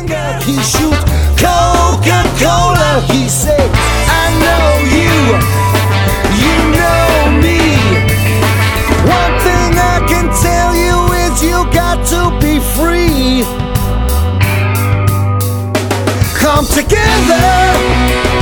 finger, he shoots Coca-Cola. He says, I know you, you know me. One thing I can tell you is you got to be free. Come together